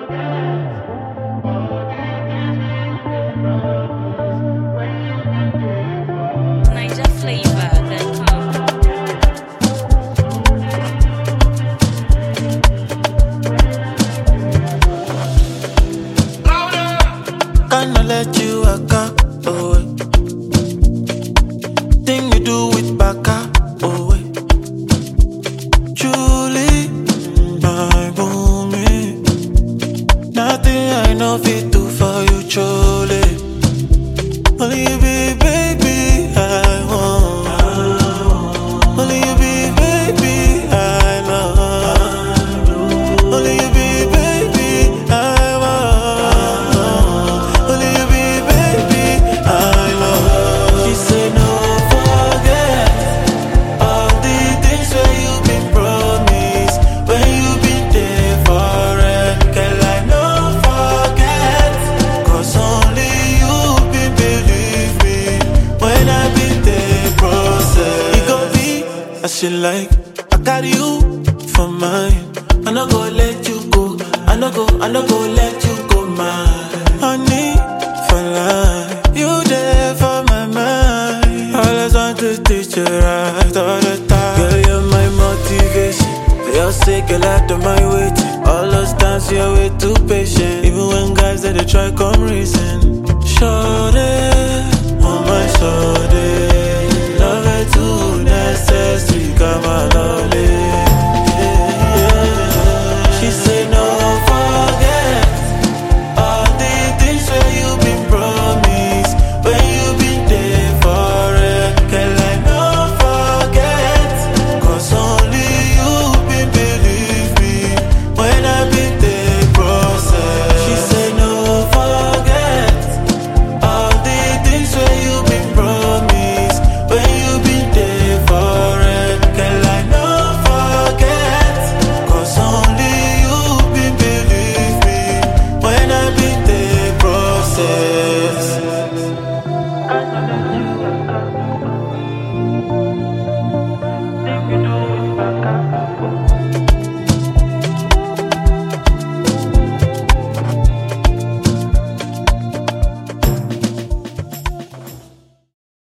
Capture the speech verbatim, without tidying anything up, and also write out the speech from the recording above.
Niger flavor that come. Kinda let you waka, oh eh. Thing you do with baka, oh eh. Truly, my boomy. Nothing I know fit do for you, truly. Only you be, baby, I want. Only you be, baby, I love. Only you be, baby, I want. Only you be, baby, I love. She said no forget all the things where you been promised, when you been there for it. Girl, I no forget, 'cause only you been believe me when I been there process. It gon' be as she like, I got you for mine. I no go let you go, I no go, I no go let you go, mine. Honey, for life, you there for my mind. Always want to teach you right all the time. Girl, you're my motivation. For your sake, girl, I do my waiting. All those times you're way too patient. Even when guys that they try come reason. Shut